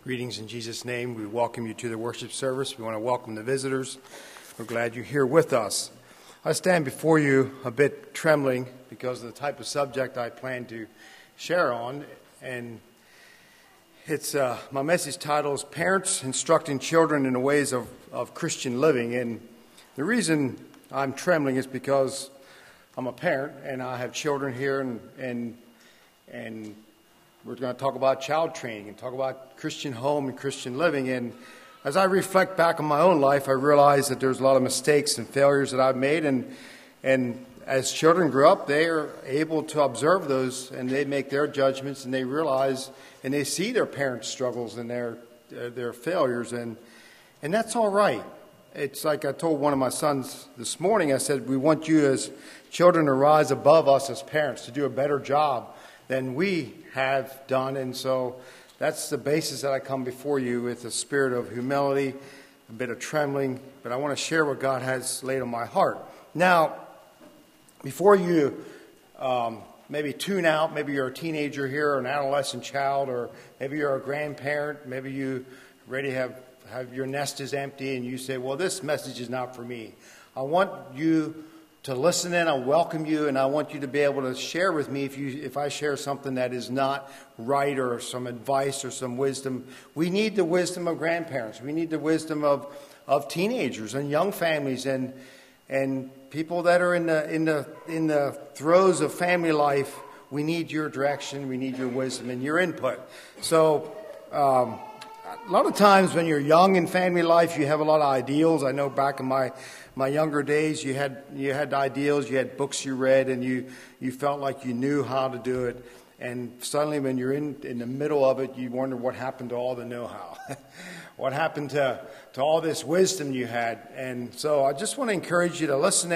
Greetings in Jesus' name. We welcome you to the worship service. We want to welcome the visitors. We're glad you're here with us. I stand before you a bit trembling because of the type of subject I plan to share on. And it's my message title is Parents Instructing Children in the Ways of Christian Living. And the reason I'm trembling is because I'm a parent and I have children here and we're going to talk about child training and talk about Christian home and Christian living. And as I reflect back on my own life, I realize that there's a lot of mistakes and failures that I've made. And as children grow up, they are able to observe those and they make their judgments and they realize and they see their parents' struggles and their failures. And that's all right. It's like I told one of my sons this morning, I said, we want you as children to rise above us as parents, to do a better job than we have done. And so that's the basis that I come before you with a spirit of humility, a bit of trembling, but I want to share what God has laid on my heart. Now, before you maybe tune out, maybe you're a teenager here, or an adolescent child, or maybe you're a grandparent, maybe you already have your nest is empty and you say, well, this message is not for me. I want you to listen in. I welcome you, and I want you to be able to share with me if I share something that is not right or some advice or some wisdom. We need the wisdom of grandparents. We need the wisdom of teenagers and young families and people that are in the throes of family life. We need your direction. We need your wisdom and your input. So a lot of times when you're young in family life, you have a lot of ideals. I know back in my younger days, you had ideals, you had books you read, and you felt like you knew how to do it. And suddenly when you're in the middle of it, you wonder what happened to all the know-how. What happened to all this wisdom you had. And so I just want to encourage you to listen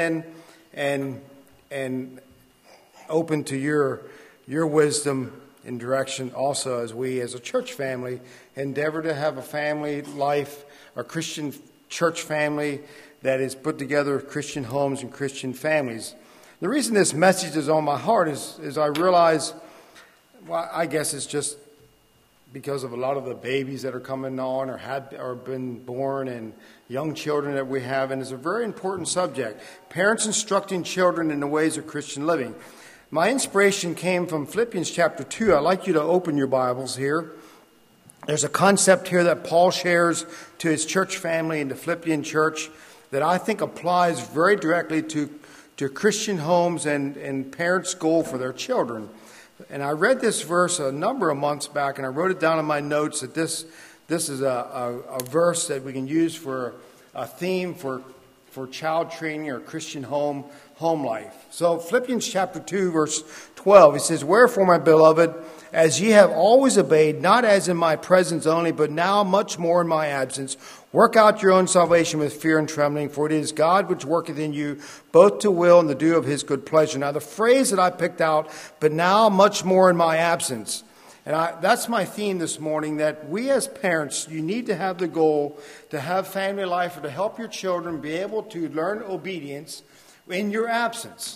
in and open to your wisdom and direction also, as we as a church family endeavor to have a family life, a Christian church family that is put together of Christian homes and Christian families. The reason this message is on my heart is I realize, well, I guess it's just because of a lot of the babies that are coming on or been born and young children that we have, and it's a very important subject. Parents instructing children in the ways of Christian living. My inspiration came from Philippians chapter 2. I'd like you to open your Bibles here. There's a concept here that Paul shares to his church family in the Philippian church that I think applies very directly to Christian homes and parents' goal for their children. And I read this verse a number of months back, and I wrote it down in my notes that this is a verse that we can use for a theme for child training or Christian home life. So Philippians chapter 2, verse 12, it says, "Wherefore, my beloved, as ye have always obeyed, not as in my presence only, but now much more in my absence, work out your own salvation with fear and trembling, for it is God which worketh in you both to will and to do of his good pleasure." Now the phrase that I picked out, but now much more in my absence. And that's my theme this morning, that we as parents, you need to have the goal to have family life or to help your children be able to learn obedience in your absence.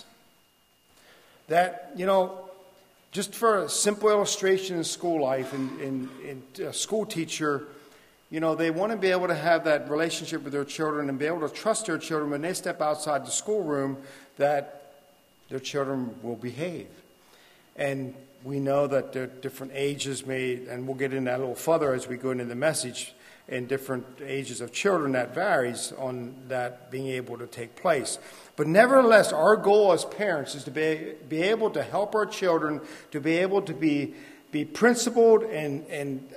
That, just for a simple illustration in school life, and a school teacher, they want to be able to have that relationship with their children and be able to trust their children when they step outside the schoolroom that their children will behave. And we know that there are different ages and we'll get into that a little further as we go into the message, in different ages of children that varies on that being able to take place. But nevertheless, our goal as parents is to be able to help our children to be able to be principled and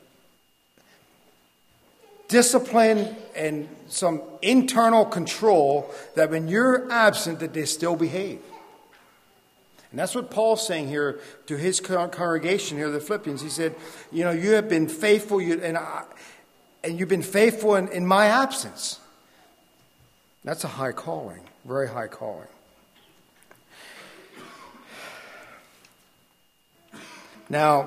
disciplined and some internal control that when you're absent that they still behave. And that's what Paul's saying here to his congregation here, the Philippians. He said, you have been faithful, and you've been faithful in my absence. That's a high calling, very high calling. Now,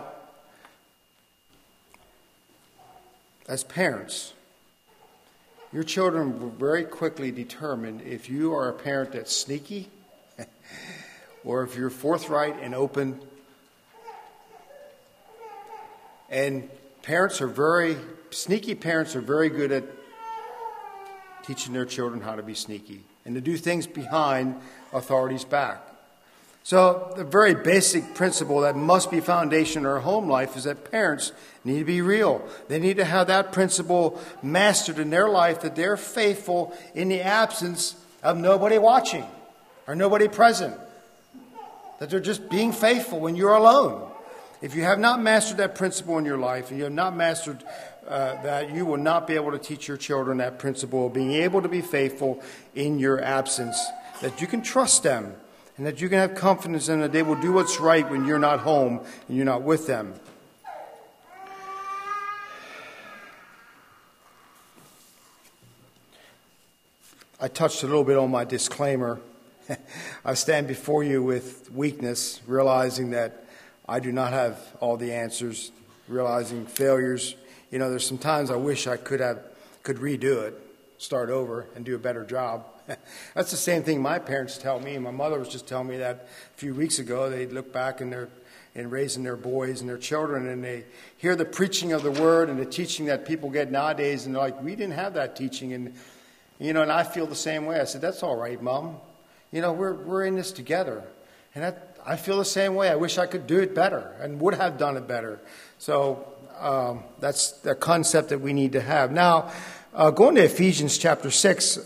as parents, your children will very quickly determine if you are a parent that's sneaky or if you're forthright and open. And Sneaky parents are very good at teaching their children how to be sneaky and to do things behind authority's back. So the very basic principle that must be foundation in our home life is that parents need to be real. They need to have that principle mastered in their life, that they're faithful in the absence of nobody watching or nobody present. That they're just being faithful when you're alone. If you have not mastered that principle in your life, and you have not mastered that, you will not be able to teach your children that principle of being able to be faithful in your absence. That you can trust them, and that you can have confidence in that they will do what's right when you're not home and you're not with them. I touched a little bit on my disclaimer. I stand before you with weakness, realizing that I do not have all the answers, realizing failures. There's some times I wish I could redo it, start over, and do a better job. That's the same thing my parents tell me. My mother was just telling me that a few weeks ago. They look back in raising their boys and their children, and they hear the preaching of the word and the teaching that people get nowadays, and they're like, we didn't have that teaching. And I feel the same way. I said, that's all right, Mom. We're in this together. And I feel the same way. I wish I could do it better and would have done it better. So that's the concept that we need to have. Now, going to Ephesians chapter 6,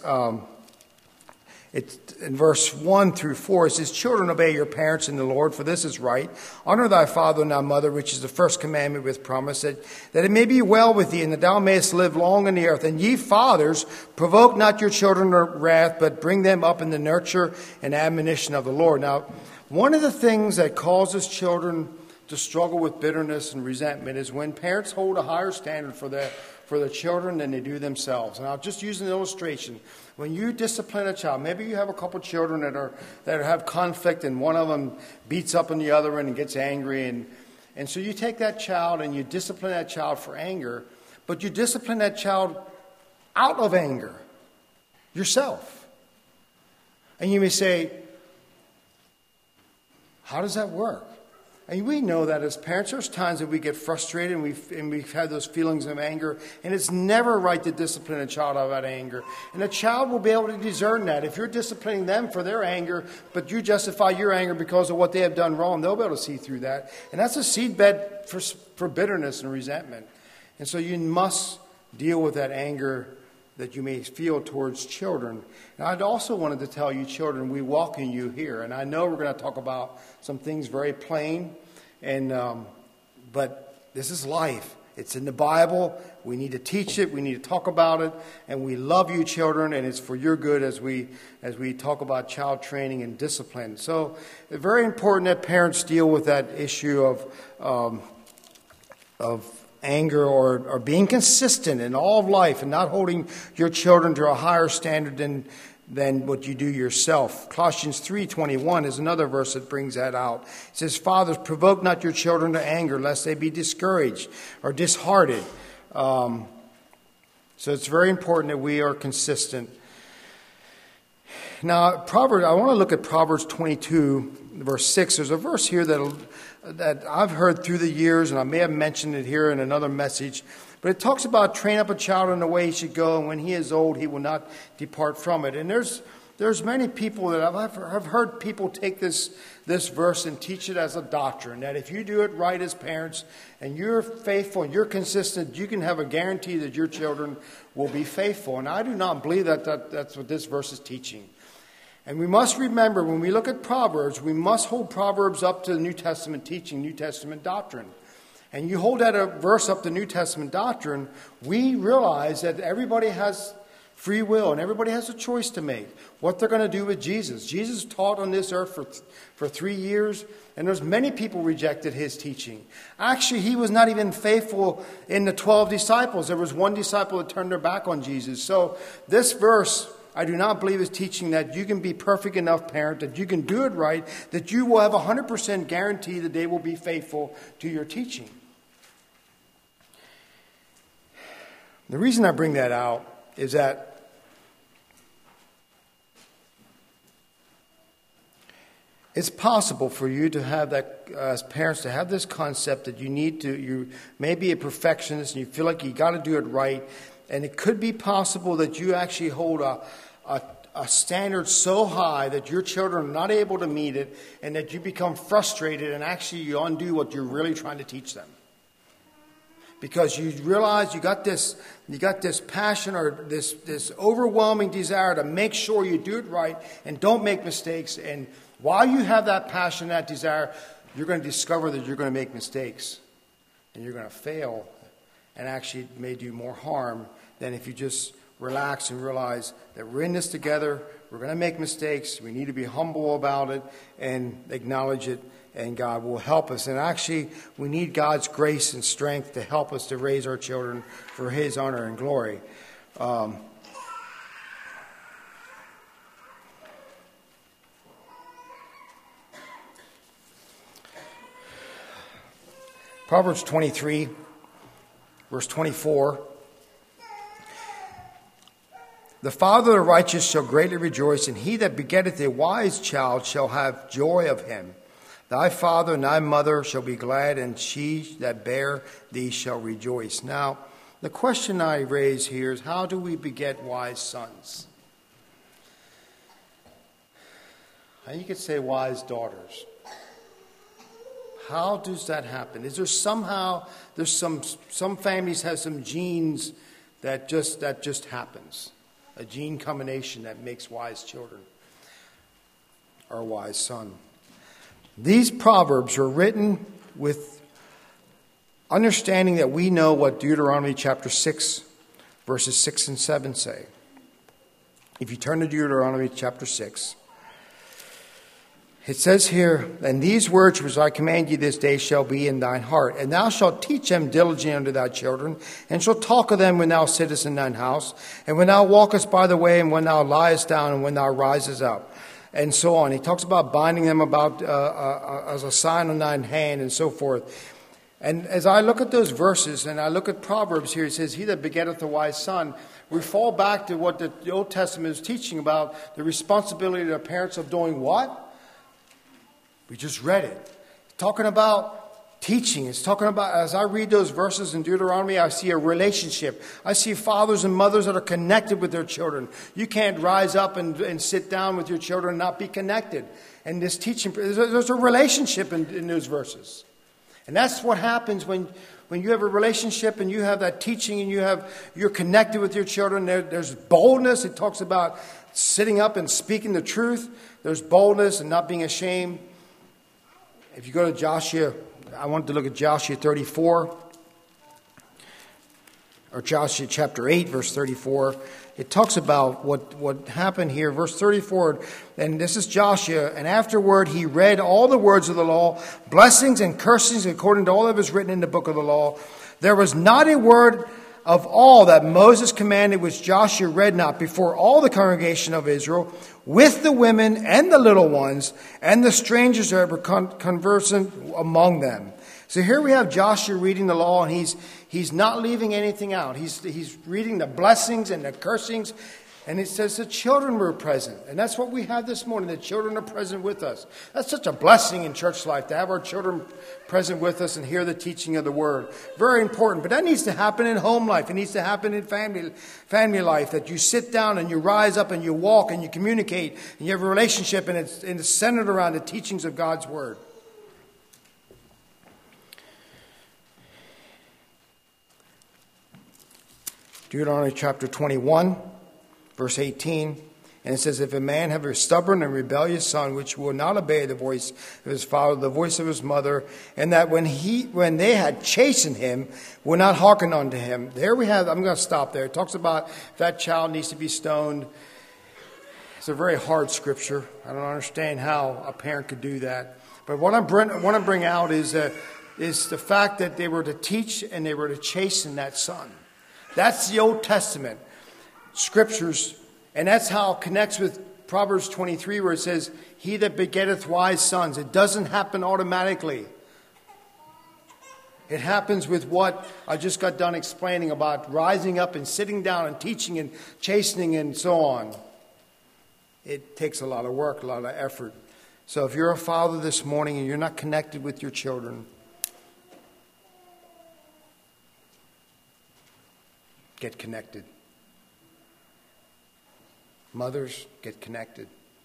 in verse 1 through 4, it says, Children, obey your parents in the Lord, for this is right. Honor thy father and thy mother, which is the first commandment with promise, that it may be well with thee, and that thou mayest live long in the earth. And ye fathers, provoke not your children to wrath, but bring them up in the nurture and admonition of the Lord. Now, one of the things that causes children to struggle with bitterness and resentment is when parents hold a higher standard for their children than they do themselves. And I'll just use an illustration. When you discipline a child, maybe you have a couple children that have conflict, and one of them beats up on the other one and gets angry, and so you take that child and you discipline that child for anger, but you discipline that child out of anger yourself. And you may say, how does that work? And we know that as parents, there's times that we get frustrated and we've had those feelings of anger, and it's never right to discipline a child out of that anger. And a child will be able to discern that. If you're disciplining them for their anger, but you justify your anger because of what they have done wrong, they'll be able to see through that. And that's a seedbed for bitterness and resentment. And so you must deal with that anger that you may feel towards children. And I'd also wanted to tell you, children, we welcome you here. And I know we're going to talk about some things very plain, but this is life. It's in the Bible. We need to teach it. We need to talk about it. And we love you, children, and it's for your good as we talk about child training and discipline. So it's very important that parents deal with that issue of anger or being consistent in all of life and not holding your children to a higher standard than what you do yourself. Colossians 3:21 is another verse that brings that out. It says, Fathers, provoke not your children to anger, lest they be discouraged or disheartened. So it's very important that we are consistent. Now, Proverbs. I want to look at Proverbs 22, verse 6. There's a verse here that I've heard through the years, and I may have mentioned it here in another message. But it talks about train up a child in the way he should go, and when he is old, he will not depart from it. And there's many people that I've heard people take this verse and teach it as a doctrine, that if you do it right as parents and you're faithful and you're consistent, you can have a guarantee that your children will be faithful. And I do not believe that's what this verse is teaching. And we must remember, when we look at Proverbs, we must hold Proverbs up to the New Testament teaching, New Testament doctrine. And you hold that verse up to New Testament doctrine, we realize that everybody has free will and everybody has a choice to make what they're going to do with Jesus. Jesus taught on this earth for 3 years, and there's many people rejected his teaching. Actually, he was not even faithful in the 12 disciples. There was one disciple that turned their back on Jesus. So this verse, I do not believe, is teaching that you can be perfect enough parent, that you can do it right, that you will have 100% guarantee that they will be faithful to your teaching. The reason I bring that out is It's possible for you to have that, as parents, to have this concept that you may be a perfectionist and you feel like you got to do it right. And it could be possible that you actually hold a standard so high that your children are not able to meet it, and that you become frustrated and actually you undo what you're really trying to teach them. Because you realize you got this passion or this overwhelming desire to make sure you do it right and don't make mistakes. And while you have that passion, that desire, you're going to discover that you're going to make mistakes. And you're going to fail, and actually it may do more harm than if you just relax and realize that we're in this together, we're going to make mistakes, we need to be humble about it and acknowledge it, and God will help us. And actually, we need God's grace and strength to help us to raise our children for His honor and glory. Proverbs 23, verse 24. The father of the righteous shall greatly rejoice, and he that begetteth a wise child shall have joy of him. Thy father and thy mother shall be glad, and she that bare thee shall rejoice. Now, the question I raise here is, how do we beget wise sons? And you could say wise daughters. How does that happen? Is there somehow, there's some families have some genes that just happens. A gene combination that makes wise children or a wise son. These proverbs are written with understanding that we know what Deuteronomy chapter 6, verses 6 and 7 say. If you turn to Deuteronomy chapter 6, it says here, and these words which I command you this day shall be in thine heart, and thou shalt teach them diligently unto thy children, and shalt talk of them when thou sittest in thine house, and when thou walkest by the way, and when thou liest down, and when thou risest up, and so on. He talks about binding them about as a sign on thine hand, and so forth. And as I look at those verses, and I look at Proverbs here, it says, he that begetteth a wise son, we fall back to what the Old Testament is teaching about the responsibility of the parents of doing what? We just read it. It's talking about teaching. It's talking about, as I read those verses in Deuteronomy, I see a relationship. I see fathers and mothers that are connected with their children. You can't rise up and sit down with your children and not be connected. And this teaching, there's a relationship in those verses. And that's what happens when you have a relationship and you have that teaching and you're connected with your children. There's boldness. It talks about sitting up and speaking the truth. There's boldness and not being ashamed. If you go to Joshua, I want to look at Joshua 34, or Joshua chapter 8, verse 34. It talks about what happened here. Verse 34, and this is Joshua, and afterward he read all the words of the law, blessings and cursings according to all that was written in the book of the law. There was not a word of all that Moses commanded which Joshua read not before all the congregation of Israel, with the women and the little ones and the strangers that were conversant among them. So here we have Joshua reading the law, and he's not leaving anything out. He's reading the blessings and the cursings, and it says the children were present. And that's what we have this morning. The children are present with us. That's such a blessing in church life, to have our children present with us and hear the teaching of the word. Very important. But that needs to happen in home life. It needs to happen in family life, that you sit down and you rise up and you walk and you communicate and you have a relationship, and it's centered around the teachings of God's word. Deuteronomy chapter 21. Verse 18, and it says, if a man have a stubborn and rebellious son, which will not obey the voice of his father, the voice of his mother, and that when they had chastened him, will not hearken unto him. There we have, I'm going to stop there. It talks about that child needs to be stoned. It's a very hard scripture. I don't understand how a parent could do that. But what I want to bring out is the fact that they were to teach and they were to chasten that son. That's the Old Testament scriptures, and that's how it connects with Proverbs 23, where it says, he that begetteth wise sons. It doesn't happen automatically. It happens with what I just got done explaining about rising up and sitting down and teaching and chastening and so on. It takes a lot of work, a lot of effort. So if you're a father this morning and you're not connected with your children, get connected. Mothers, get connected.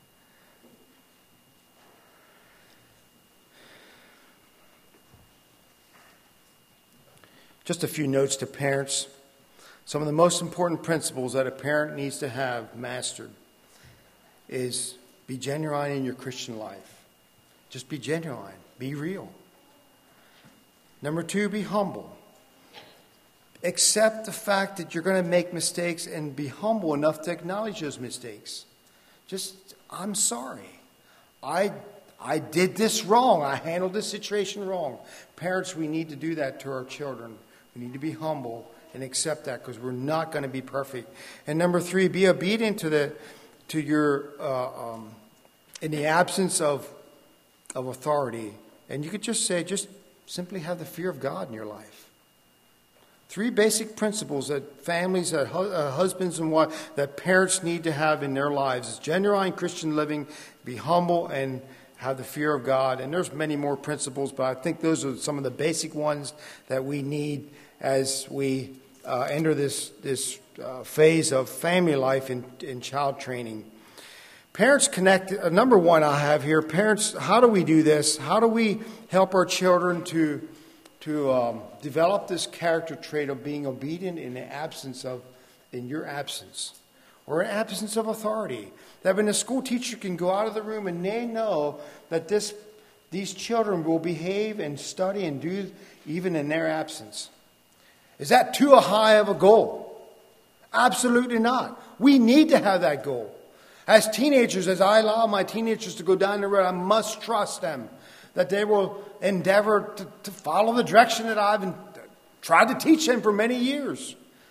Just a few notes to parents. Some of the most important principles that a parent needs to have mastered is be genuine in your Christian life. Just be genuine. Be real. Number 2, be humble. Accept the fact that you're going to make mistakes and be humble enough to acknowledge those mistakes. I'm sorry. I did this wrong. I handled this situation wrong. Parents, we need to do that to our children. We need to be humble and accept that because we're not going to be perfect. And number 3, be obedient to your in the absence of authority. And you could just simply have the fear of God in your life. 3 basic principles that families, that husbands and wives, that parents need to have in their lives is genuine Christian living, be humble, and have the fear of God. And there's many more principles, but I think those are some of the basic ones that we need as we enter this phase of family life in child training. Parents connect. Number 1 I have here, parents, how do we do this? How do we help our children to develop this character trait of being obedient in your absence, or in absence of authority? That when a school teacher can go out of the room and they know that these children will behave and study and do even in their absence. Is that too high of a goal? Absolutely not. We need to have that goal. As teenagers, as I allow my teenagers to go down the road, I must trust them that they will endeavor to follow the direction that I've tried to teach them for many years.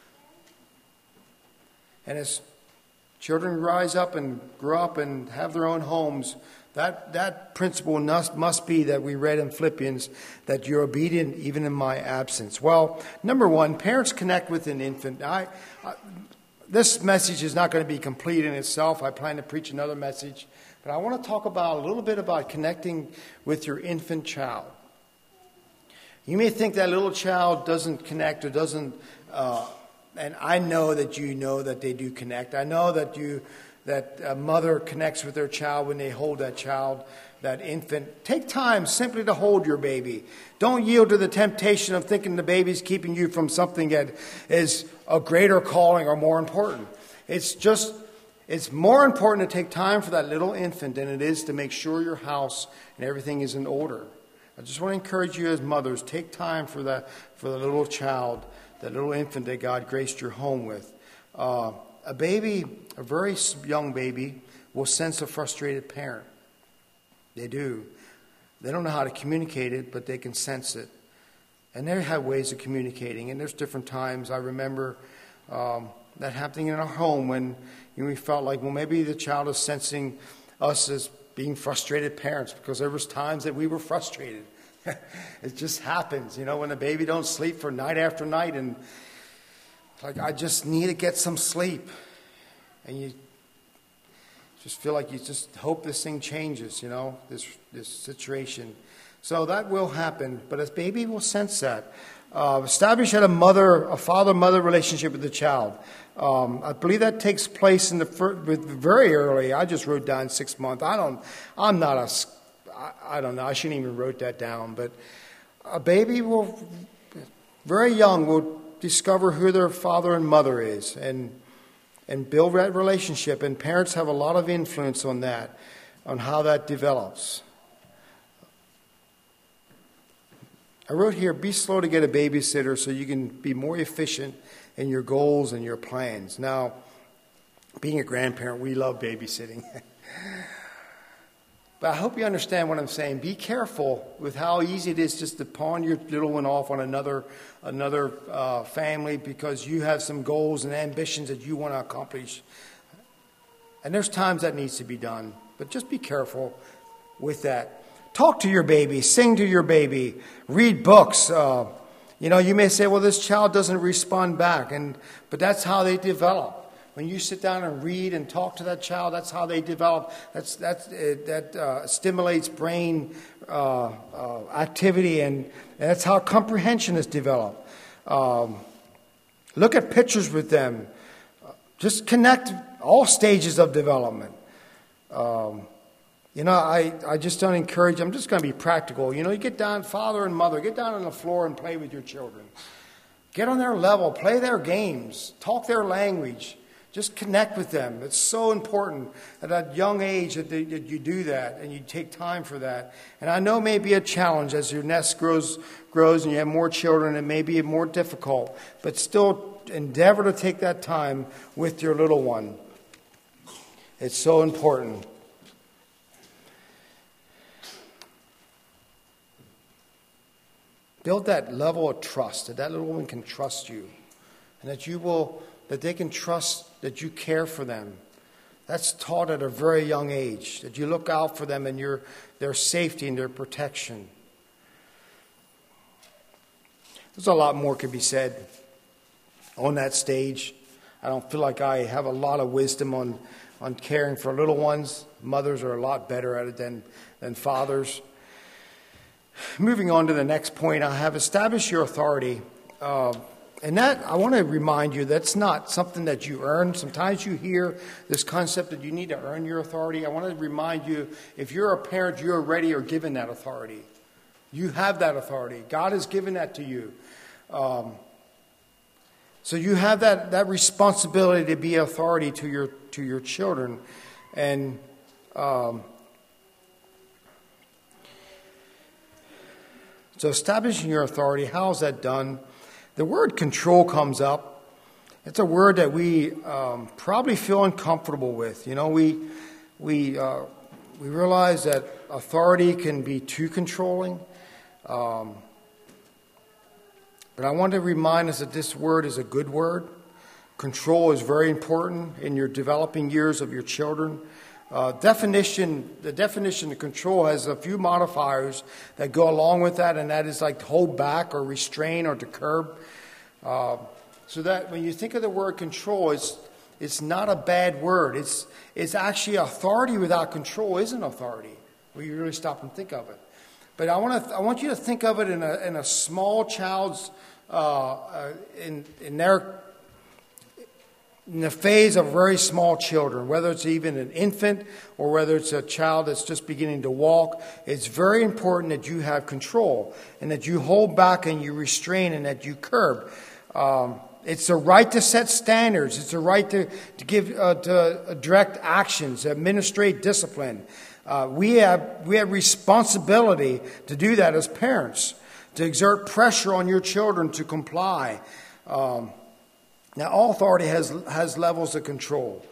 And as children rise up and grow up and have their own homes, that principle must be that we read in Philippians, that you're obedient even in my absence. Well, number 1, parents connect with an infant. This message is not going to be complete in itself. I plan to preach another message. But I want to talk a little bit about connecting with your infant child. You may think that little child doesn't connect or doesn't, and I know that they do connect. I know that a mother connects with their child when they hold that child, that infant. Take time simply to hold your baby. Don't yield to the temptation of thinking the baby's keeping you from something that is a greater calling or more important. It's more important to take time for that little infant than it is to make sure your house and everything is in order. I just want to encourage you as mothers, take time for the little child, that little infant that God graced your home with. A very young baby, will sense a frustrated parent. They do. They don't know how to communicate it, but they can sense it. And they have ways of communicating, and there's different times. I remember that happening in our home when we felt like, well, maybe the child is sensing us as being frustrated parents, because there was times that we were frustrated. It just happens, when the baby don't sleep for night after night, and like, I just need to get some sleep. And you just feel like you just hope this thing changes, this situation. So that will happen, but a baby will sense that. Establish a father-mother relationship with the child. I believe that takes place very early. I just wrote down 6 months. I don't know. I shouldn't even wrote that down. But a baby very young, will discover who their father and mother is and build that relationship. And parents have a lot of influence on that, on how that develops. I wrote here, be slow to get a babysitter so you can be more efficient in your goals and your plans. Now, being a grandparent, we love babysitting. But I hope you understand what I'm saying. Be careful with how easy it is just to pawn your little one off on another family because you have some goals and ambitions that you want to accomplish. And there's times that needs to be done. But just be careful with that. Talk to your baby. Sing to your baby. Read books. You may say, well, this child doesn't respond back. But that's how they develop. When you sit down and read and talk to that child, that's how they develop. That stimulates brain activity, and that's how comprehension is developed. Look at pictures with them. Just connect all stages of development. I just don't encourage. I'm just going to be practical. You get down, father and mother, get down on the floor and play with your children. Get on their level, play their games, talk their language. Just connect with them. It's so important at that young age that you do that and you take time for that. And I know it may be a challenge as your nest grows and you have more children. It may be more difficult, but still endeavor to take that time with your little one. It's so important. Build that level of trust, that little one can trust you, and that they can trust that you care for them. That's taught at a very young age, that you look out for them and their safety and their protection. There's a lot more could be said on that stage. I don't feel like I have a lot of wisdom on caring for little ones. Mothers are a lot better at it than fathers. Moving on to the next point, I have established your authority. And that, I want to remind you, that's not something that you earn. Sometimes you hear this concept that you need to earn your authority. I want to remind you, if you're a parent, you already are given that authority. You have that authority. God has given that to you. So you have that responsibility to be authority to your children. And so establishing your authority, how is that done? The word control comes up. It's a word that we probably feel uncomfortable with. We realize that authority can be too controlling. But I want to remind us that this word is a good word. Control is very important in your developing years of your children. The definition of control has a few modifiers that go along with that, and that is like to hold back or restrain or to curb. So that when you think of the word control, it's not a bad word. It's actually authority without control isn't authority. When you really stop and think of it. But I want you to think of it in a small child's in the phase of very small children, whether it's even an infant or whether it's a child that's just beginning to walk. It's very important that you have control and that you hold back and you restrain and that you curb. It's a right to set standards. It's a right to give to direct actions, administrate discipline. We have responsibility to do that as parents, to exert pressure on your children to comply. Now, all authority has levels of control.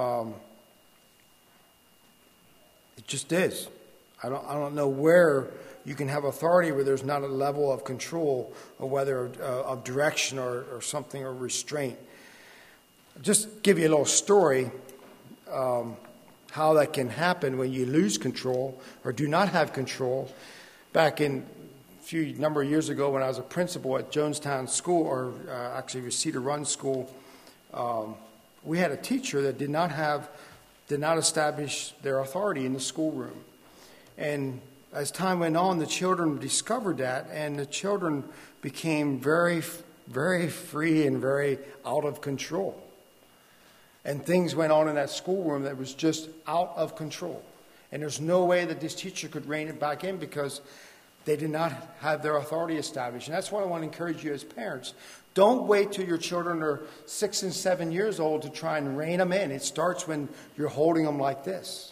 It just is. I don't know where you can have authority where there's not a level of control, or whether of direction or something, or restraint. I'll just give you a little story how that can happen when you lose control or do not have control. Back in a number of years ago, when I was a principal at Jonestown School, or actually it was Cedar Run School, we had a teacher that did not establish their authority in the schoolroom. And as time went on, the children discovered that, and the children became very, very free and very out of control. And things went on in that schoolroom that was just out of control. And there's no way that this teacher could rein it back in because they did not have their authority established. And that's what I want to encourage you as parents. Don't wait till your children are 6 and 7 years old to try and rein them in. It starts when you're holding them like this.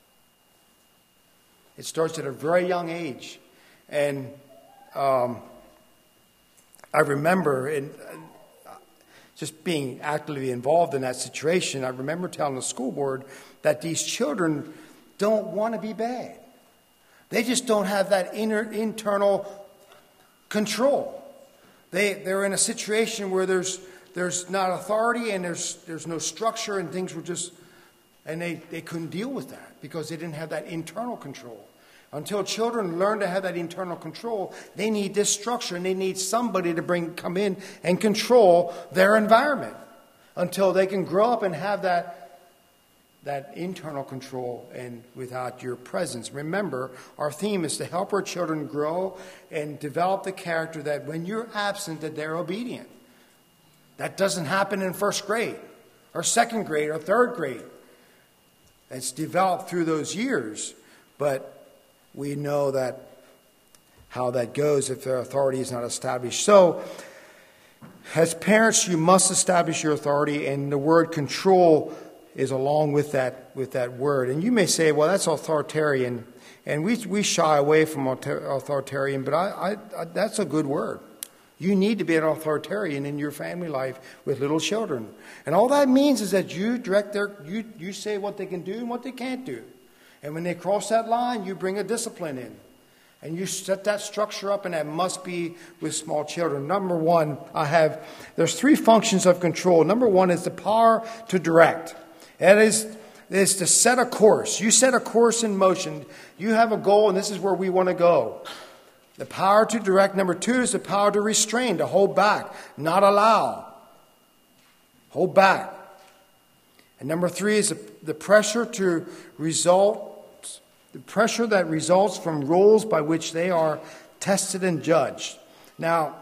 It starts at a very young age. And I remember just being actively involved in that situation, I remember telling the school board that these children don't want to be bad. They just don't have that internal control. They're in a situation where there's not authority and there's no structure, and things were just, and they couldn't deal with that because they didn't have that internal control. Until children learn to have that internal control, they need this structure, and they need somebody to come in and control their environment. until they can grow up and have that internal control and without your presence. Remember, our theme is to help our children grow and develop the character that when you're absent, that they're obedient. That doesn't happen in first grade or second grade or third grade. It's developed through those years, but we know that how that goes if their authority is not established. So, as parents, you must establish your authority, and the word control is along with that word. And you may say, well, that's authoritarian, and we shy away from authoritarian, but I that's a good word. You need to be an authoritarian in your family life with little children. And all that means is that you direct you say what they can do and what they can't do. And when they cross that line, you bring a discipline in. And you set that structure up, and that must be with small children. Number one, there's 3 functions of control. Number one is the power to direct. That is to set a course. You set a course in motion. You have a goal, and this is where we want to go. The power to direct. Number 2 is the power to restrain, to hold back, not allow. Hold back. And number 3 is the pressure to result. The pressure that results from rules by which they are tested and judged. Now,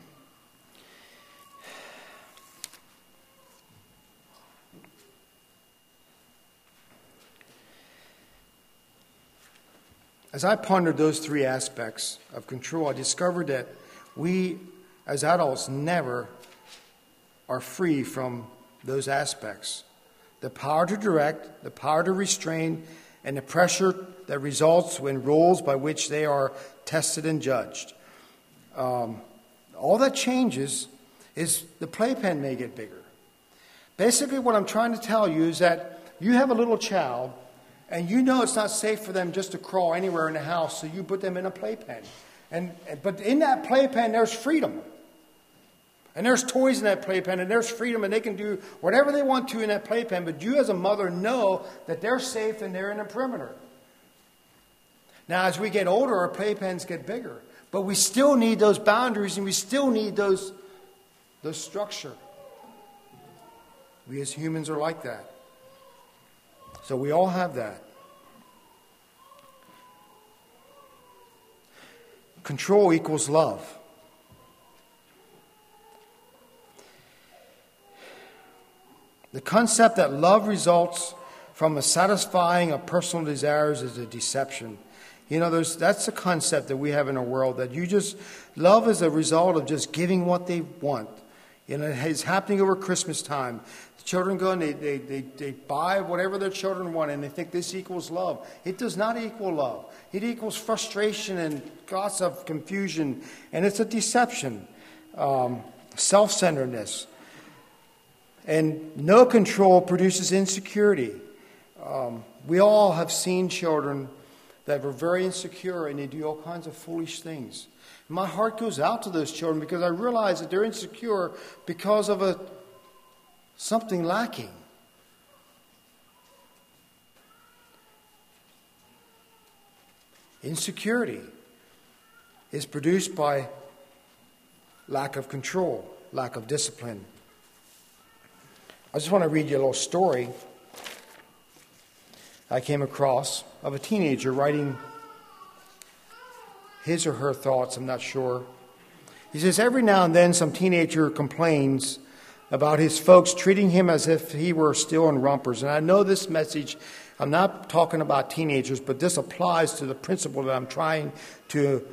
as I pondered those 3 aspects of control, I discovered that we, as adults, never are free from those aspects. The power to direct, the power to restrain, and the pressure that results when rules by which they are tested and judged. All that changes is the playpen may get bigger. Basically, what I'm trying to tell you is that you have a little child, and you know it's not safe for them just to crawl anywhere in the house, so you put them in a playpen. But in that playpen, there's freedom. And there's toys in that playpen, and there's freedom, and they can do whatever they want to in that playpen. But you as a mother know that they're safe and they're in a perimeter. Now, as we get older, our playpens get bigger. But we still need those boundaries, and we still need those structure. We as humans are like that. So we all have that. Control equals love. The concept that love results from a satisfying of personal desires is a deception. You know, that's a concept that we have in our world, that love is a result of just giving what they want. You know, it's happening over Christmas time. The children go and they buy whatever their children want, and they think this equals love. It does not equal love. It equals frustration and gossip, confusion, and it's a deception, self-centeredness. And no control produces insecurity. We all have seen children that were very insecure, and they do all kinds of foolish things. My heart goes out to those children because I realize that they're insecure because of something lacking. Insecurity is produced by lack of control, lack of discipline. I just want to read you a little story I came across of a teenager writing his or her thoughts, I'm not sure. He says, every now and then some teenager complains about his folks treating him as if he were still in rompers. And I know this message, I'm not talking about teenagers, but this applies to the principle that I'm trying to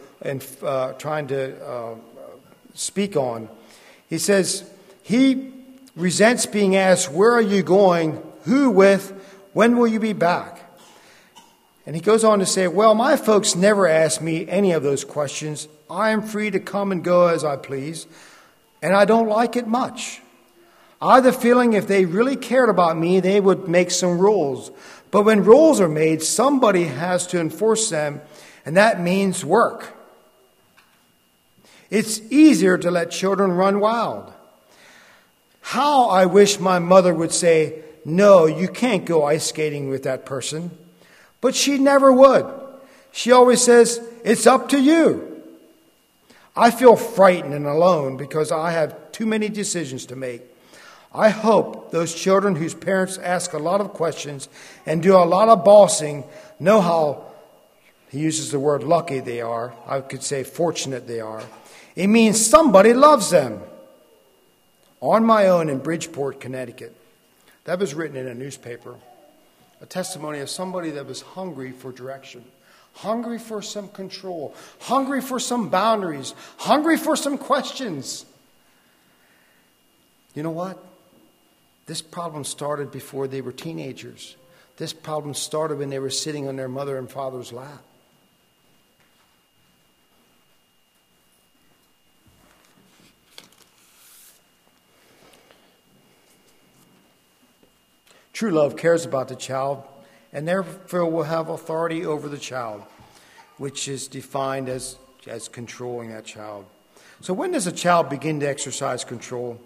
speak on. He says, he resents being asked, where are you going? Who with? When will you be back? And he goes on to say, well, my folks never ask me any of those questions. I am free to come and go as I please, and I don't like it much. I have the feeling if they really cared about me, they would make some rules. But when rules are made, somebody has to enforce them, and that means work. It's easier to let children run wild. How I wish my mother would say, no, you can't go ice skating with that person. But she never would. She always says, it's up to you. I feel frightened and alone because I have too many decisions to make. I hope those children whose parents ask a lot of questions and do a lot of bossing know how, he uses the word lucky they are. I could say fortunate they are. It means somebody loves them. On my own in Bridgeport, Connecticut, that was written in a newspaper, a testimony of somebody that was hungry for direction, hungry for some control, hungry for some boundaries, hungry for some questions. You know what? This problem started before they were teenagers. This problem started when they were sitting on their mother and father's lap. True love cares about the child and therefore will have authority over the child, which is defined as controlling that child. So when does a child begin to exercise control?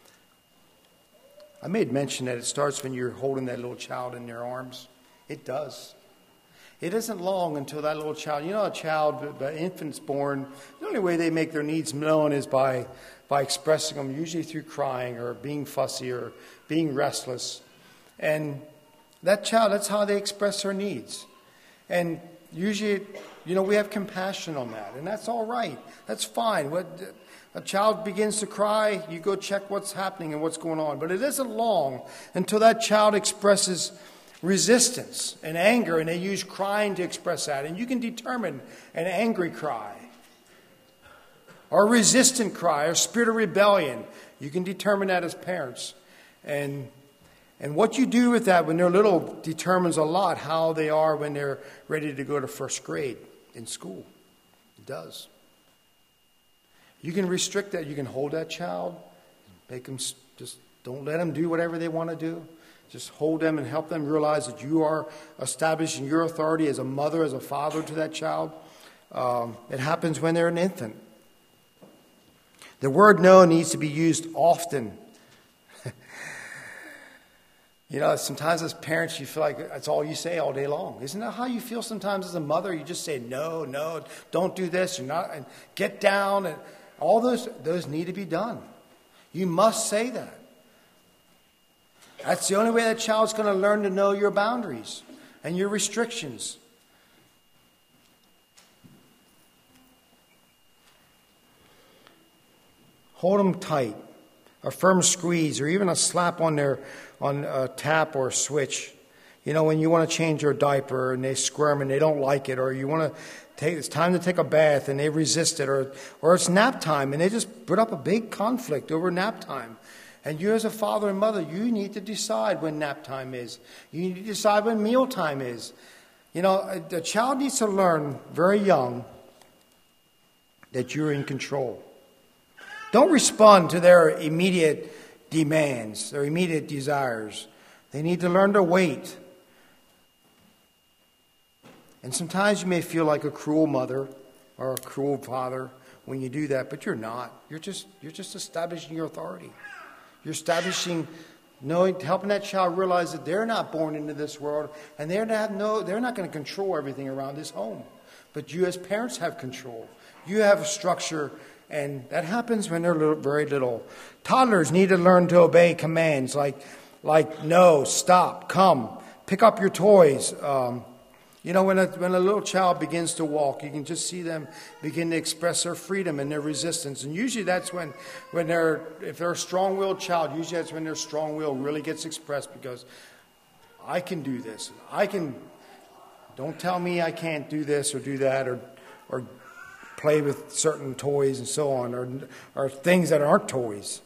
I made mention that it starts when you're holding that little child in your arms. It does. It isn't long until that little child, a child, the infant's born, the only way they make their needs known is by expressing them, usually through crying or being fussy or being restless. And that child, that's how they express their needs. And usually, we have compassion on that. And that's all right. That's fine. A child begins to cry, you go check what's happening and what's going on. But it isn't long until that child expresses resistance and anger, and they use crying to express that. And you can determine an angry cry or a resistant cry or spirit of rebellion. You can determine that as parents. And what you do with that when they're little determines a lot how they are when they're ready to go to first grade in school. It does. You can restrict that. You can hold that child. Make them just don't let them do whatever they want to do. Just hold them and help them realize that you are establishing your authority as a mother, as a father to that child. It happens when they're an infant. The word no needs to be used often. Sometimes as parents, you feel like that's all you say all day long. Isn't that how you feel sometimes as a mother? You just say, no, don't do this. You're not, and get down. And all those need to be done. You must say that. That's the only way that child's going to learn to know your boundaries and your restrictions. Hold them tight. A firm squeeze or even a slap on a tap or a switch. When you want to change their diaper and they squirm and they don't like it, or you want to it's time to take a bath and they resist it, or it's nap time and they just put up a big conflict over nap time. And you as a father and mother, you need to decide when nap time is. You need to decide when meal time is. The child needs to learn very young that you're in control. Don't respond to their immediate demands, their immediate desires. They need to learn to wait. And sometimes you may feel like a cruel mother or a cruel father when you do that, but you're not. You're just establishing your authority. You're establishing, helping that child realize that they're not born into this world and they're not going to control everything around this home. But you as parents have control. You have a structure. And that happens when they're very little. Toddlers need to learn to obey commands like no, stop, come, pick up your toys. When a little child begins to walk, you can just see them begin to express their freedom and their resistance. And usually that's when if they're a strong-willed child, usually that's when their strong will really gets expressed, because I can do this. Don't tell me I can't do this or do that or play with certain toys and so on, or things that aren't toys.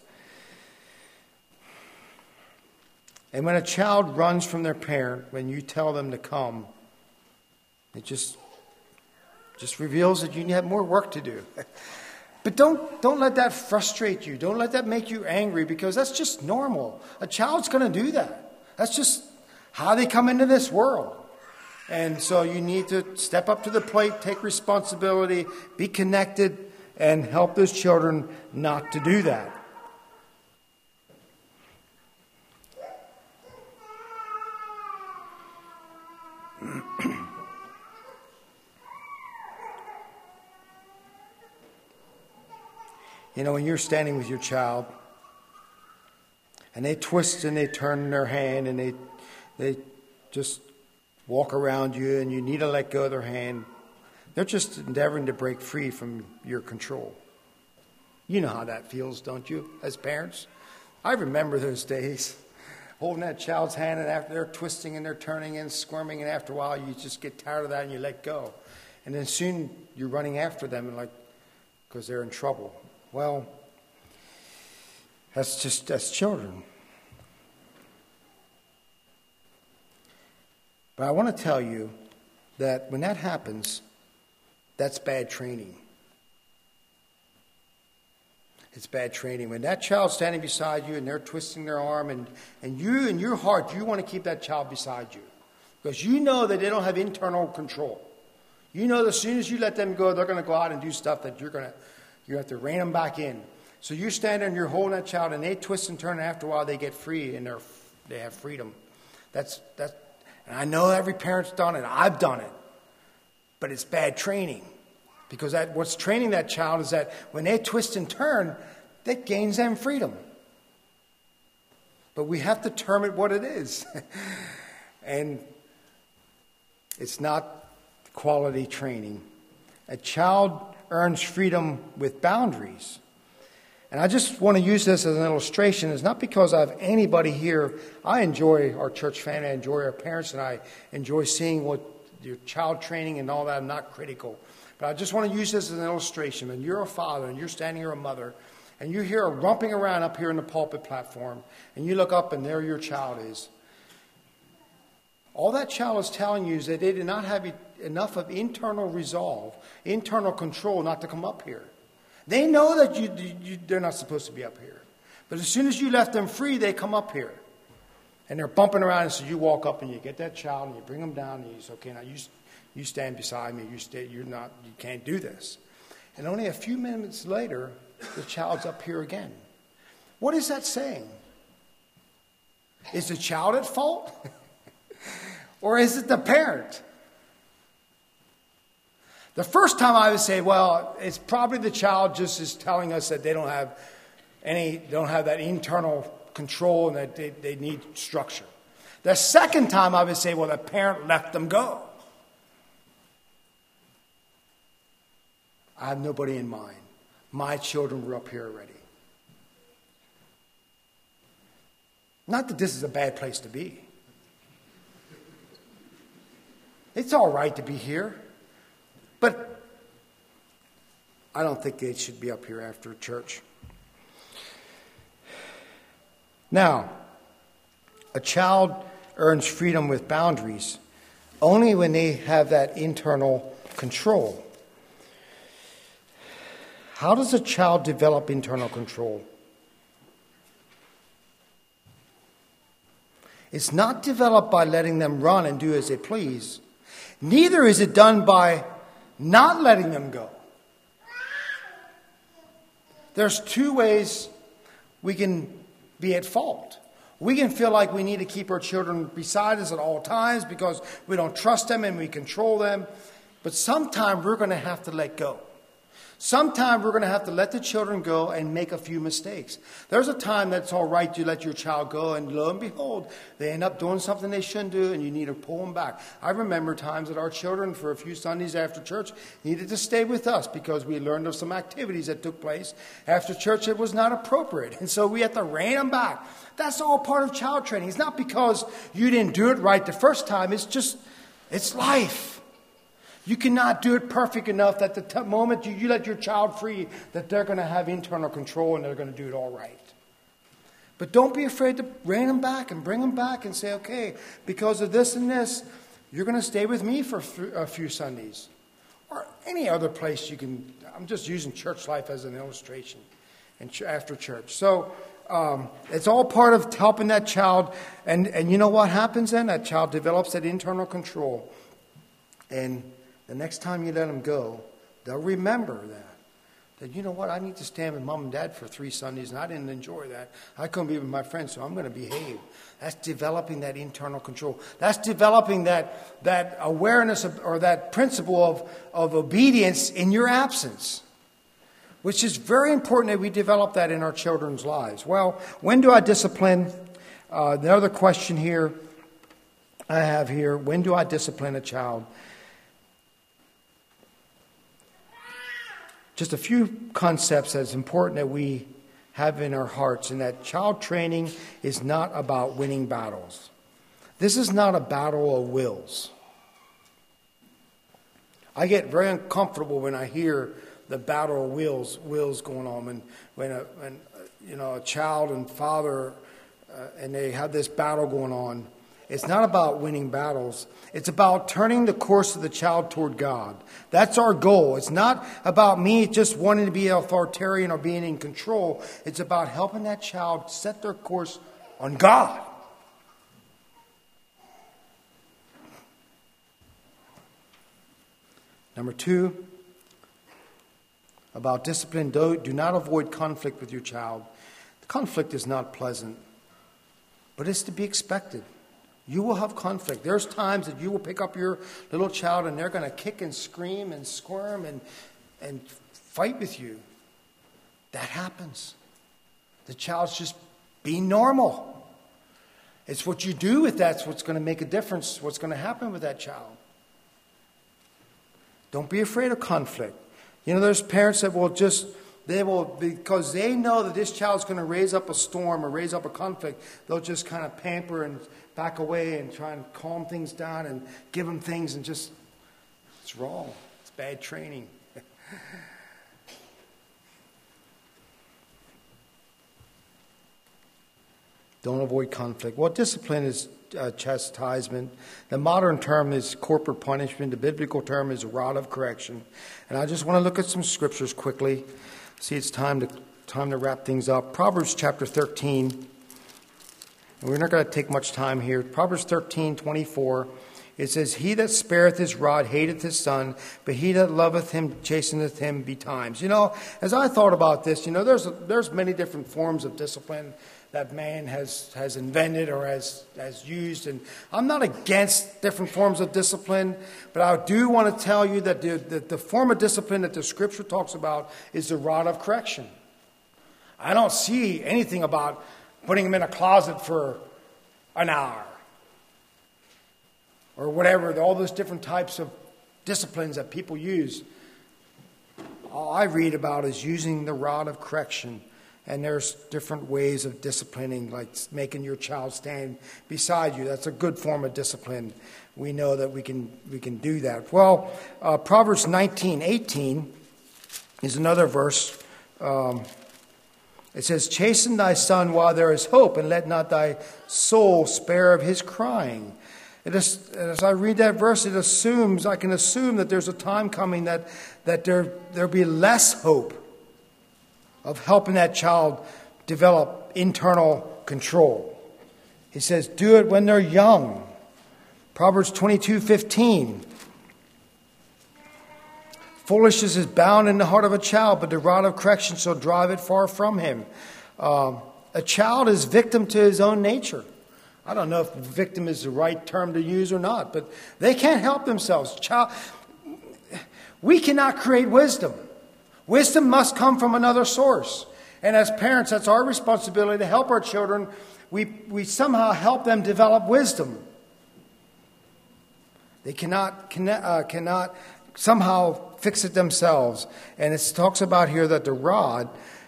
And when a child runs from their parent, when you tell them to come, it just reveals that you have more work to do. But don't let that frustrate you. Don't let that make you angry, because that's just normal. A child's going to do that. That's just how they come into this world. And so you need to step up to the plate, take responsibility, be connected, and help those children not to do that. When you're standing with your child, And they twist and they turn their hand and they just walk around you and you need to let go of their hand. They're just endeavoring to break free from your control. You know how that feels, don't you, as parents? I remember those days, holding that child's hand, and after they're twisting and they're turning and squirming, and after a while you just get tired of that and you let go. And then soon you're running after them and because they're in trouble. Well, that's children. But I want to tell you that when that happens, that's bad training. It's bad training. When that child's standing beside you and they're twisting their arm and you in your heart, you want to keep that child beside you. Because you know that they don't have internal control. You know that as soon as you let them go, they're going to go out and do stuff that you have to rein them back in. So you stand there and you're holding that child and they twist and turn, and after a while they get free and they have freedom. And I know every parent's done it. I've done it. But it's bad training. Because what's training that child is that when they twist and turn, that gains them freedom. But we have to term it what it is. And it's not quality training. A child earns freedom with boundaries. And I just want to use this as an illustration. It's not because I have anybody here. I enjoy our church family. I enjoy our parents. And I enjoy seeing what your child training and all that. I'm not critical. But I just want to use this as an illustration. When you're a father and you're standing here a mother and you hear a romping around up here in the pulpit platform and you look up and there your child is. All that child is telling you is that they did not have enough of internal resolve, internal control not to come up here. They know that they're not supposed to be up here. But as soon as you left them free, they come up here. And they're bumping around, and so you walk up and you get that child and you bring them down and you say, okay, now you stand beside me. You can't do this. And only a few minutes later, the child's up here again. What is that saying? Is the child at fault? Or is it the parent? The first time I would say, well, it's probably the child just is telling us that they don't have that internal control and that they need structure. The second time I would say, well, the parent left them go. I have nobody in mind. My children were up here already. Not that this is a bad place to be. It's all right to be here. But I don't think they should be up here after church. Now, a child earns freedom with boundaries only when they have that internal control. How does a child develop internal control? It's not developed by letting them run and do as they please. Neither is it done by not letting them go. There's two ways we can be at fault. We can feel like we need to keep our children beside us at all times because we don't trust them and we control them. But sometime we're going to have to let go. Sometime we're going to have to let the children go and make a few mistakes. There's a time that's all right to let your child go, and lo and behold, they end up doing something they shouldn't do, and you need to pull them back. I remember times that our children, for a few Sundays after church, needed to stay with us because we learned of some activities that took place after church that was not appropriate. And so we had to rein them back. That's all part of child training. It's not because you didn't do it right the first time. It's life. You cannot do it perfect enough that the moment you let your child free, that they're going to have internal control and they're going to do it all right. But don't be afraid to rein them back and bring them back and say, okay, because of this and this, you're going to stay with me for a few Sundays. Or any other place you can. I'm just using church life as an illustration and after church. So it's all part of helping that child. And you know what happens then? That child develops that internal control. And the next time you let them go, they'll remember that, you know what, I need to stand with Mom and Dad for 3 Sundays, and I didn't enjoy that. I couldn't be with my friends, so I'm going to behave. That's developing that internal control. That's developing that awareness or that principle of obedience in your absence. which is very important that we develop that in our children's lives. Well, when do I discipline? The other question here I have here, when do I discipline a child? Just a few concepts that's important that we have in our hearts, and that child training is not about winning battles. This is not a battle of wills. I get very uncomfortable when I hear the battle of wills going on. When a child and father and they have this battle going on. It's not about winning battles. It's about turning the course of the child toward God. That's our goal. It's not about me just wanting to be authoritarian or being in control. It's about helping that child set their course on God. Number 2, about discipline, do not avoid conflict with your child. The conflict is not pleasant, but it's to be expected. You will have conflict. There's times that you will pick up your little child and they're going to kick and scream and squirm and fight with you. That happens. The child's just being normal. It's what you do with that's what's going to make a difference, what's going to happen with that child. Don't be afraid of conflict. There's parents that because they know that this child's going to raise up a storm or raise up a conflict, they'll just kind of pamper and back away and try and calm things down and give them things and just, it's wrong. It's bad training. Don't avoid conflict. Well, discipline is chastisement. The modern term is corporal punishment. The biblical term is a rod of correction. And I just want to look at some scriptures quickly. See, it's time to wrap things up. Proverbs chapter 13. And we're not going to take much time here. Proverbs 13:24. It says, "He that spareth his rod hateth his son, but he that loveth him chasteneth him betimes." As I thought about this, there's many different forms of discipline that man has invented or has used. And I'm not against different forms of discipline, but I do want to tell you that the form of discipline that the Scripture talks about is the rod of correction. I don't see anything about putting him in a closet for an hour or whatever, all those different types of disciplines that people use. All I read about is using the rod of correction. And there's different ways of disciplining, like making your child stand beside you. That's a good form of discipline. We know that we can do that. Well, Proverbs 19:18 is another verse. It says, "Chasten thy son while there is hope, and let not thy soul spare of his crying." As I read that verse, I can assume that there's a time coming that there'll be less hope of helping that child develop internal control. He says, do it when they're young. Proverbs 22:15. "Foolishness is bound in the heart of a child, but the rod of correction shall drive it far from him." A child is victim to his own nature. I don't know if victim is the right term to use or not, but they can't help themselves. We cannot create wisdom. Wisdom must come from another source. And as parents, that's our responsibility to help our children. We somehow help them develop wisdom. They cannot somehow fix it themselves. And it talks about here that the rod,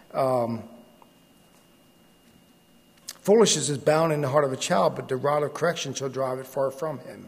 foolishness is bound in the heart of a child, but the rod of correction shall drive it far from him.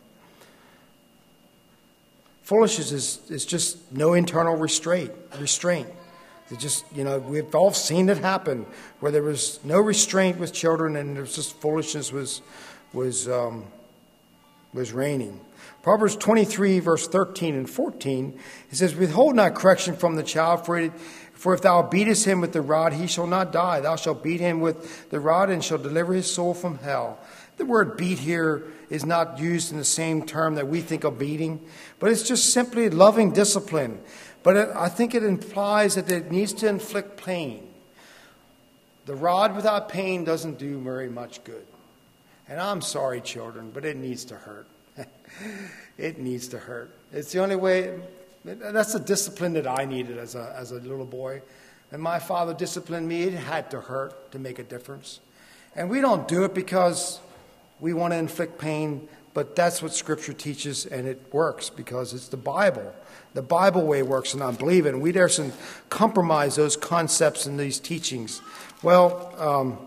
Foolishness is just no internal restraint. It just, we've all seen it happen where there was no restraint with children and there's just foolishness was reigning. Proverbs 23, verse 13 and 14, it says, "Withhold not correction from the child, for if thou beatest him with the rod, he shall not die. Thou shalt beat him with the rod and shall deliver his soul from hell." The word beat here is not used in the same term that we think of beating, but it's just simply loving discipline. But I think it implies that it needs to inflict pain. The rod without pain doesn't do very much good. And I'm sorry, children, but it needs to hurt. It needs to hurt. It's the only way. That's the discipline that I needed as a little boy. And my father disciplined me. It had to hurt to make a difference. And we don't do it because we want to inflict pain, but that's what Scripture teaches, and it works because it's the Bible. The Bible way works, and I believe it. And we daren't compromise those concepts and these teachings. Well,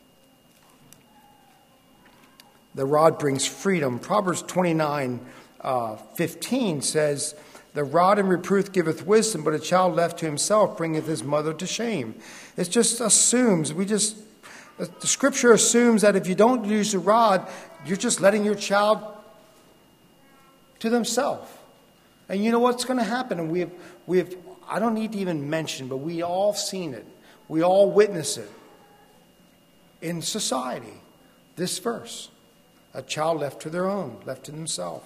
the rod brings freedom. Proverbs 29:15 says, "The rod and reproof giveth wisdom, but a child left to himself bringeth his mother to shame." It just assumes, the Scripture assumes that if you don't use the rod, you're just letting your child to themselves. And you know what's going to happen? And we have, I don't need to even mention, but we all seen it. We all witness it in society. This verse, a child left to their own, left to themselves.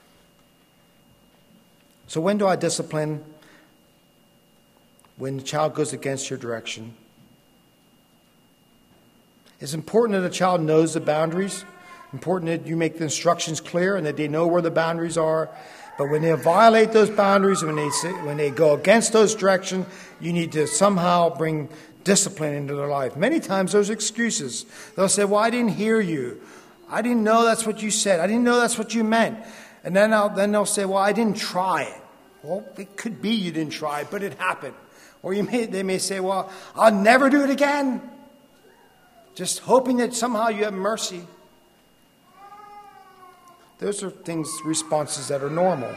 So when do I discipline? When the child goes against your direction. It's important that a child knows the boundaries. Important that you make the instructions clear and that they know where the boundaries are. But when they violate those boundaries, when they go against those directions, you need to somehow bring discipline into their life. Many times there's excuses. They'll say, "Well, I didn't hear you. I didn't know that's what you said. I didn't know that's what you meant." And then they'll say, "Well, I didn't try it." Well, it could be you didn't try it, but it happened. Or they may say, "Well, I'll never do it again." Just hoping that somehow you have mercy. Those are responses that are normal.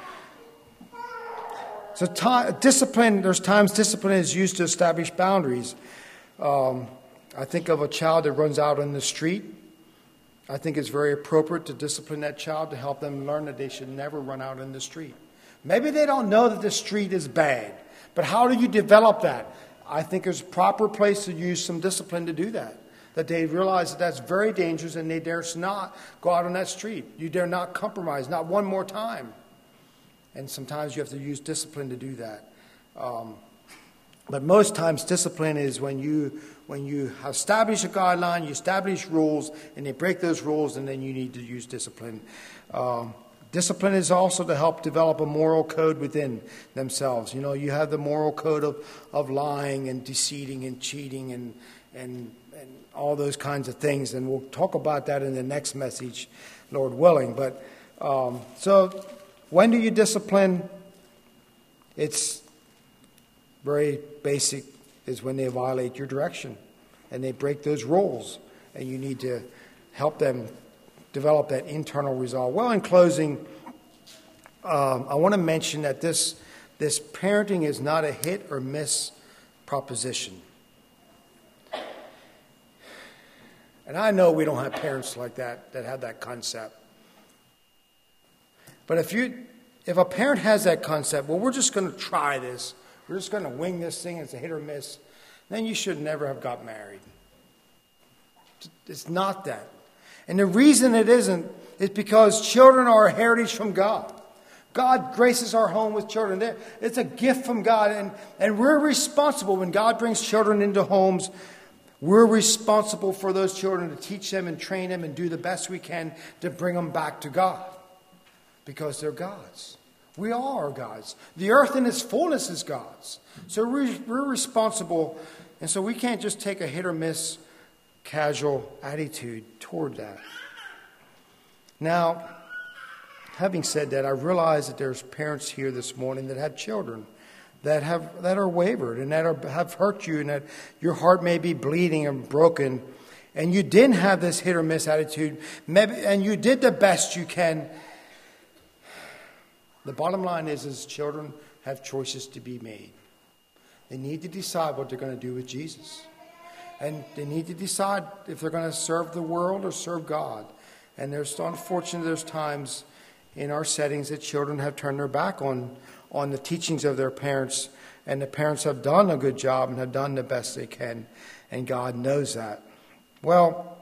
So discipline, there's times discipline is used to establish boundaries. I think of a child that runs out on the street. I think it's very appropriate to discipline that child to help them learn that they should never run out in the street. Maybe they don't know that the street is bad, but how do you develop that? I think there's a proper place to use some discipline to do that. That they realize that that's very dangerous and they dare not go out on that street. You dare not compromise, not one more time. And sometimes you have to use discipline to do that. But most times discipline is when you establish a guideline, you establish rules, and they break those rules, and then you need to use discipline. Discipline is also to help develop a moral code within themselves. You know, you have the moral code of lying and deceiving and cheating and all those kinds of things. And we'll talk about that in the next message, Lord willing. But so when do you discipline? It's very basic, is when they violate your direction and they break those rules. And you need to help them develop that internal resolve. Well, in closing, I want to mention that this parenting is not a hit or miss proposition. And I know we don't have parents like that have that concept. But if a parent has that concept, well, we're just going to try this, we're just going to wing this thing, it's a hit or miss, then you should never have got married. It's not that. And the reason it isn't is because children are a heritage from God. God graces our home with children. It's a gift from God. And we're responsible when God brings children into homes. We're responsible for those children to teach them and train them and do the best we can to bring them back to God. Because they're God's. We all are God's. The earth in its fullness is God's. So we're responsible. And so we can't just take a hit or miss casual attitude toward that. Now, having said that, I realize that there's parents here this morning that have children that are wavered and that have hurt you, and that your heart may be bleeding and broken, and you didn't have this hit or miss attitude, and you did the best you can. The bottom line is children have choices to be made. They need to decide what they're going to do with Jesus. And they need to decide if they're going to serve the world or serve God. And unfortunately, there's times in our settings that children have turned their back on the teachings of their parents. And the parents have done a good job and have done the best they can. And God knows that. Well,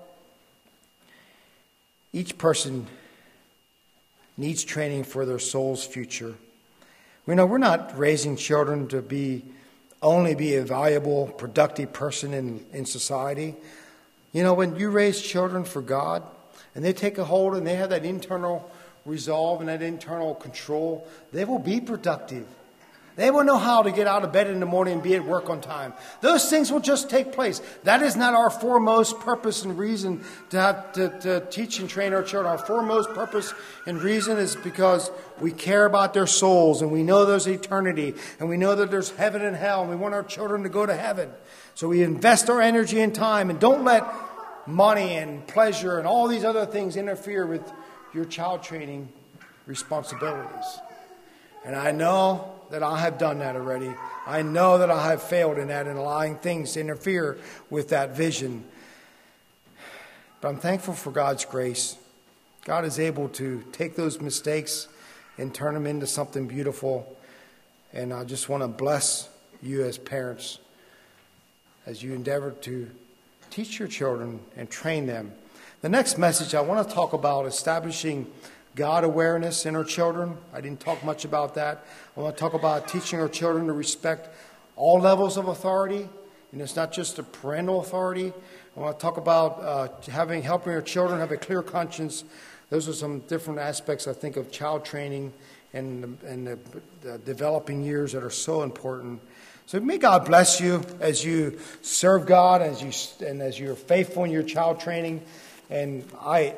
each person needs training for their soul's future. We know we're not raising children to only be a valuable, productive person in society. You know, when you raise children for God and they take a hold and they have that internal resolve and that internal control, they will be productive. They will know how to get out of bed in the morning and be at work on time. Those things will just take place. That is not our foremost purpose and reason to teach and train our children. Our foremost purpose and reason is because we care about their souls, and we know there's eternity, and we know that there's heaven and hell, and we want our children to go to heaven. So we invest our energy and time, and don't let money and pleasure and all these other things interfere with your child training responsibilities. And I know that I have done that already. I know that I have failed in that and allowing things to interfere with that vision. But I'm thankful for God's grace. God is able to take those mistakes and turn them into something beautiful. And I just want to bless you as parents as you endeavor to teach your children and train them. The next message, I want to talk about establishing God awareness in our children. I didn't talk much about that. I want to talk about teaching our children to respect all levels of authority. And it's not just a parental authority. I want to talk about helping our children have a clear conscience. Those are some different aspects, I think, of child training and the developing years that are so important. So may God bless you as you serve God, as you're faithful in your child training. And I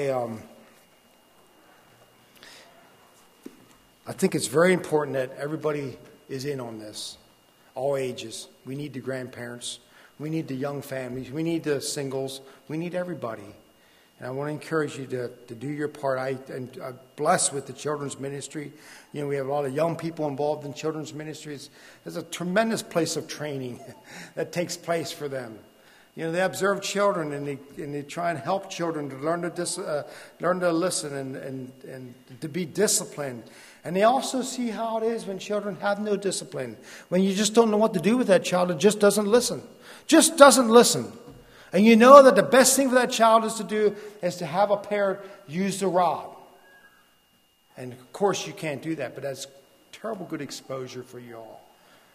think it's very important that everybody is in on this, all ages. We need the grandparents. We need the young families. We need the singles. We need everybody. And I want to encourage you to do your part. I'm blessed with the children's ministry. You know, we have a lot of young people involved in children's ministries. There's a tremendous place of training that takes place for them. You know, they observe children and they try and help children to learn to listen and to be disciplined. And they also see how it is when children have no discipline. When you just don't know what to do with that child, it just doesn't listen. Just doesn't listen. And you know that the best thing for that child is to have a parent use the rod. And of course you can't do that, but that's terrible good exposure for you all.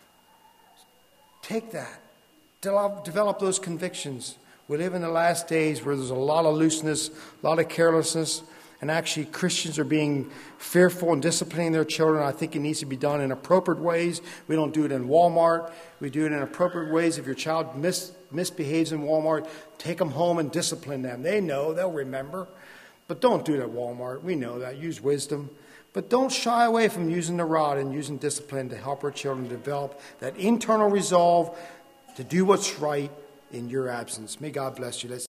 Take that. Develop those convictions. We live in the last days where there's a lot of looseness, a lot of carelessness, and actually Christians are being fearful and disciplining their children. I think it needs to be done in appropriate ways. We don't do it in Walmart. We do it in appropriate ways. If your child misbehaves in Walmart, take them home and discipline them. They know, they'll remember. But don't do it at Walmart. We know that. Use wisdom. But don't shy away from using the rod and using discipline to help our children develop that internal resolve to do what's right in your absence. May God bless you.